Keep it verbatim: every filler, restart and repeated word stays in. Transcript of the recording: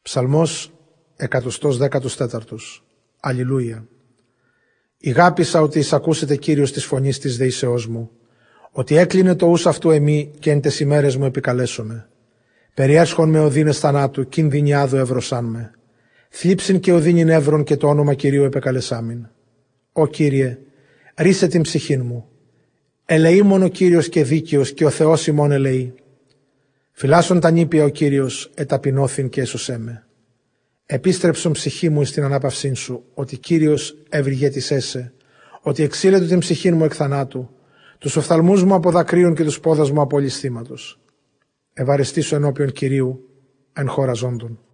Ψαλμός εκατοστός δέκατος τέταρτος. Αλληλούια. Ηγάπησα ότι εισακούσετε Κύριος της φωνής της δεήσεώς μου, ότι έκλεινε το ους αυτού εμεί και εν τες ημέρες μου επικαλέσομαι. Περιέσχον με οδύνες θανάτου, κίνδυνοι άδου εύρωσάν με. Θλίψην και οδύνην εύρων και το όνομα Κυρίου επεκαλεσάμην. Ω Κύριε, ρίσε την ψυχήν μου. Ελεήμον ο Κύριος και δίκαιος και ο Θεός ημών ελεεί. Φυλάσσον τα νήπια ο Κύριος, εταπεινώθην και έσωσέ με. Επίστρεψον ψυχή μου στην ανάπαυσήν σου, ότι Κύριος ευρυγέτησέσαι, ότι εξήλετο την ψυχή μου εκ θανάτου, τους οφθαλμούς μου από δακρύων και τους πόδας μου από ληστήματος. Ευαρεστήσω ενώπιον Κυρίου, εν χώρα ζώντων.